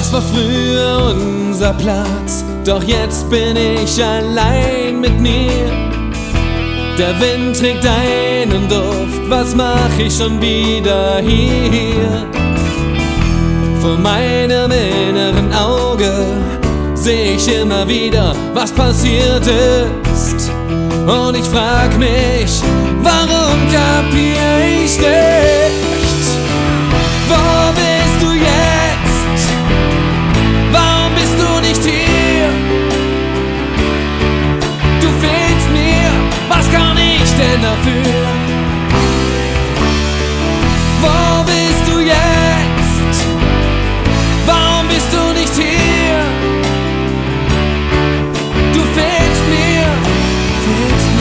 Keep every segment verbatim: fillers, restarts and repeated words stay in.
Das war früher unser Platz, doch jetzt bin ich allein mit mir. Der Wind trägt einen Duft, was mach ich schon wieder hier? Vor meinem inneren Auge seh ich immer wieder, was passiert ist. Und ich frag mich, warum kapier ich nicht? Wo bist du jetzt? Warum bist du nicht hier? Du fehlst mir, was kann ich denn dafür? Wo bist du jetzt? Warum bist du nicht hier? Du fehlst mir, fehlst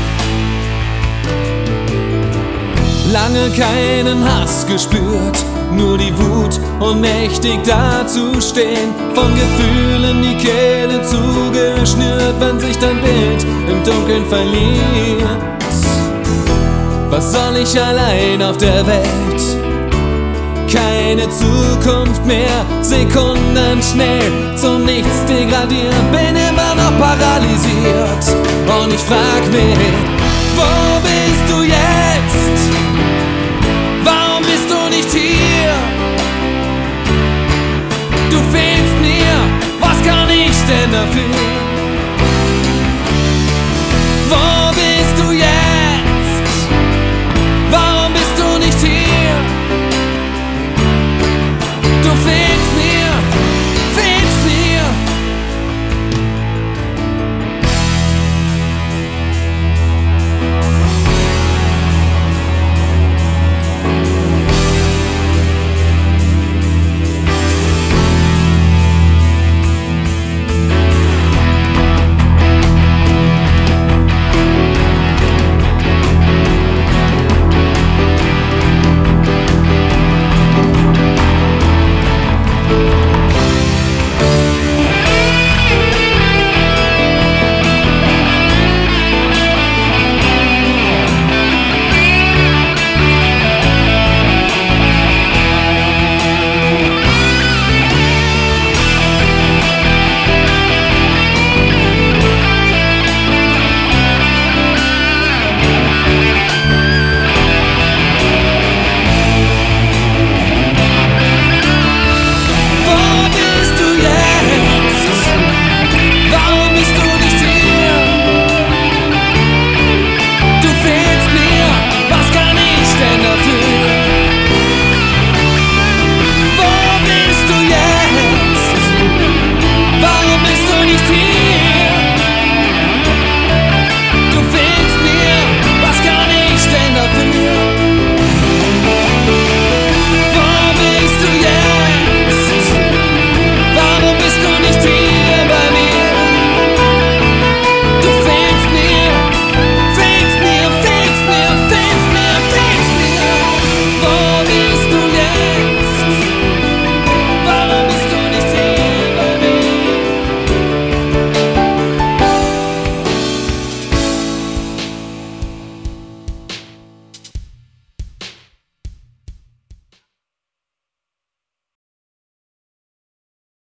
mir. Lange keinen Hass gespürt, nur die Wut, und mächtig dazustehen, von Gefühlen die Kehle zugeschnürt, wenn sich dein Bild im Dunkeln verliert. Was soll ich allein auf der Welt? Keine Zukunft mehr, Sekunden schnell zum Nichts degradiert, bin immer noch paralysiert. Und ich frag mich, wo bist du jetzt? Warum bist du nicht hier? Du fehlst